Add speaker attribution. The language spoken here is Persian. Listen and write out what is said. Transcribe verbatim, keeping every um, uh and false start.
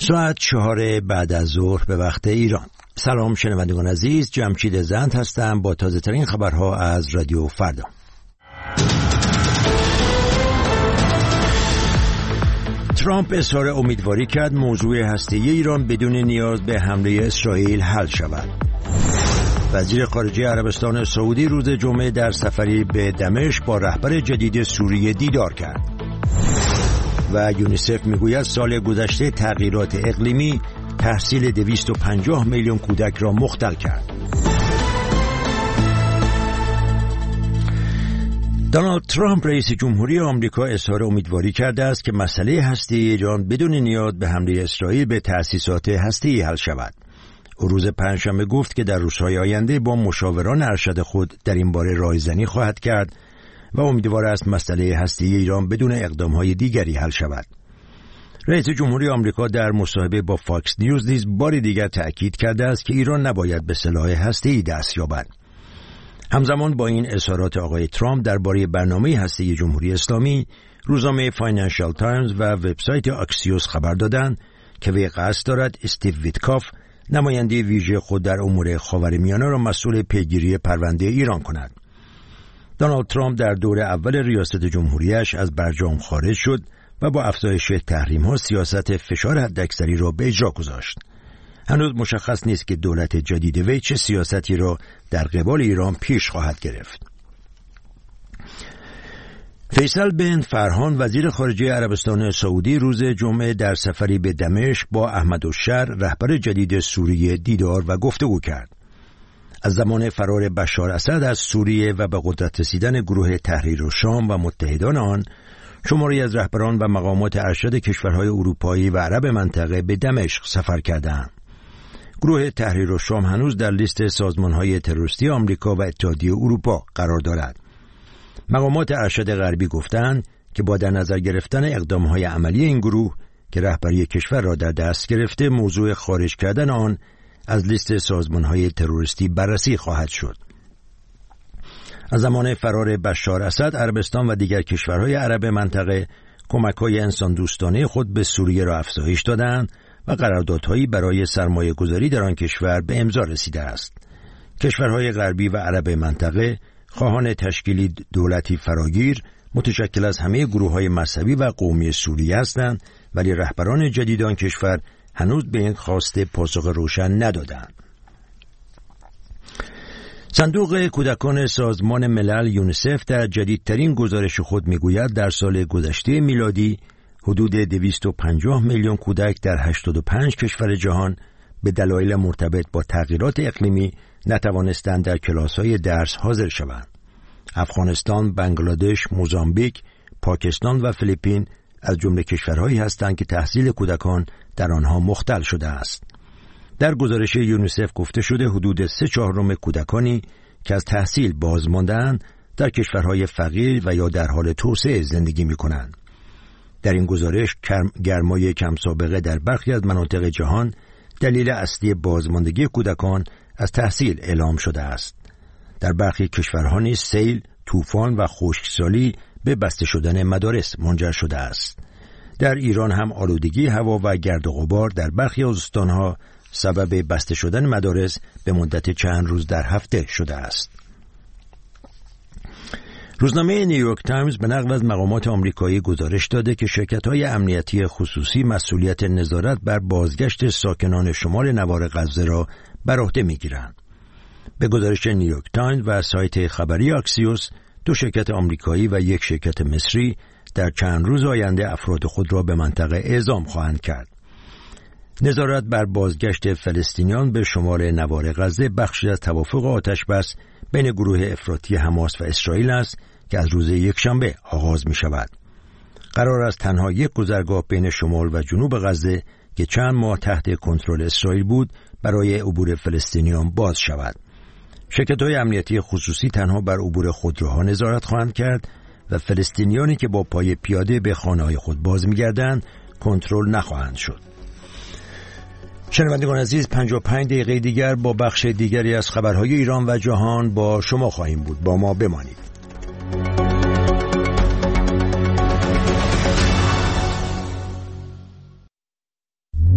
Speaker 1: ساعت چهار بعد از ظهر به وقت ایران. سلام شنوندگان عزیز، جمشید زند هستم با تازه ترین خبرها از رادیو فردا. ترامپ اظهار امیدواری کرد موضوع هسته‌ای ایران بدون نیاز به حمله اسرائیل حل شود. وزیر خارجه عربستان سعودی روز جمعه در سفری به دمشق با رهبر جدید سوریه دیدار کرد. و یونیسف میگوید سال گذشته تغییرات اقلیمی تحصیل دویست و پنجاه میلیون کودک را مختل کرد. دونالد ترامپ رئیس جمهوری آمریکا اظهار امیدواری کرده است که مسئله هسته‌ای ایران بدون نیاز به حمله اسرائیل به تأسیسات هسته‌ای حل شود. او روز پنجشنبه گفت که در روزهای آینده با مشاوران ارشد خود در این باره راهزنی خواهد کرد و امیدوار است مسئله هسته‌ای ایران بدون اقدام‌های دیگری حل شود. رئیس جمهوری آمریکا در مصاحبه با فاکس نیوز نیز بار دیگر تأکید کرده است که ایران نباید به سلاح هسته‌ای دست یابد. همزمان با این اظهارات آقای ترامپ درباره برنامه هسته‌ای جمهوری اسلامی، روزنامه فاینانشال تایمز و وبسایت آکسیوس خبر دادند که وی قصد دارد استیو ویتکاف، نماینده ویژه خود در امور خاورمیانه را مسئول پیگیری پرونده ایران کند. دونالد ترامپ در دور اول ریاست جمهوریش از برجام خارج شد و با افزایش تحریم‌ها سیاست فشار حداکثری را به اجرا گذاشت. هنوز مشخص نیست که دولت جدید وی چه سیاستی را در قبال ایران پیش خواهد گرفت. فیصل بن فرحان وزیر خارجه عربستان سعودی روز جمعه در سفری به دمشق با احمد الشر رهبر جدید سوریه دیدار و گفتگو کرد. از زمان فرار بشار اسد از سوریه و به قدرت رسیدن گروه تحریر الشام و متحدان آن، شماری از رهبران و مقامات ارشد کشورهای اروپایی و عرب منطقه به دمشق سفر کردند. گروه تحریر الشام هنوز در لیست سازمانهای تروریستی آمریکا و اتحادیه اروپا قرار دارد. مقامات ارشد غربی گفتند که با در نظر گرفتن اقدامهای عملی این گروه که رهبری کشور را در دست گرفته، موضوع خارج کردن آن از لیست سازمانهای تروریستی بررسی خواهد شد. از زمان فرار بشار اسد، عربستان و دیگر کشورهای عرب منطقه کمک‌های انسان دوستانه خود به سوریه را افزایش دادند و قراردادهایی برای سرمایه گذاری در آن کشور به امضا رسیده است. کشورهای غربی و عرب منطقه خواهان تشکیل دولتی فراگیر متشکل از همه گروه‌های مذهبی و قومی سوریه هستند، ولی رهبران جدید آن کشور هنوز به این خواسته پاسخ روشن ندادند. صندوق کودکان سازمان ملل یونیسف در جدیدترین گزارش خود میگوید در سال گذشته میلادی حدود دویست و پنجاه میلیون کودک در هشتاد و پنج کشور جهان به دلایل مرتبط با تغییرات اقلیمی نتوانستند در کلاس‌های درس حاضر شوند. افغانستان، بنگلادش، موزامبیک، پاکستان و فیلیپین از جمله کشورهایی هستند که تحصیل کودکان در آنها مختل شده است. در گزارش یونیسف گفته شده حدود سه چهارم کودکانی که از تحصیل باز مانده‌اند در کشورهای فقیر و یا در حال توسعه زندگی می‌کنند. در این گزارش گرمای کم سابقه در برخی از مناطق جهان دلیل اصلی بازماندگی کودکان از تحصیل اعلام شده است. در برخی کشورها نیز سیل، طوفان و خشکسالی به بسته شدن مدارس منجر شده است. در ایران هم آلودگی هوا و گرد و غبار در برخی استانها سبب بسته شدن مدارس به مدت چند روز در هفته شده است. روزنامه نیویورک تایمز به نقل از مقامات آمریکایی گزارش داده که شرکت‌های امنیتی خصوصی مسئولیت نظارت بر بازگشت ساکنان شمال نوار غزه را بر عهده می‌گیرند. به گزارش نیویورک تایمز و سایت خبری آکسیوس، دو شرکت آمریکایی و یک شرکت مصری در چند روز آینده افراد خود را به منطقه اعزام خواهند کرد. نظارت بر بازگشت فلسطینیان به شمال نوار غزه بخشی از توافق آتش بس بین گروه افراطی حماس و اسرائیل است که از روز یکشنبه آغاز می شود. قرار است تنها یک گذرگاه بین شمال و جنوب غزه که چند ماه تحت کنترل اسرائیل بود برای عبور فلسطینیان باز شود. شرکت‌های امنیتی خصوصی تنها بر عبور خودروها نظارت خواهند کرد و فلسطینیانی که با پای پیاده به خانه‌های خود باز می‌گردند کنترل نخواهند شد. شنوندگان عزیز، پنجاه و پنج دقیقه دیگر با بخش دیگری از خبرهای ایران و جهان با شما خواهیم بود. با ما بمانید.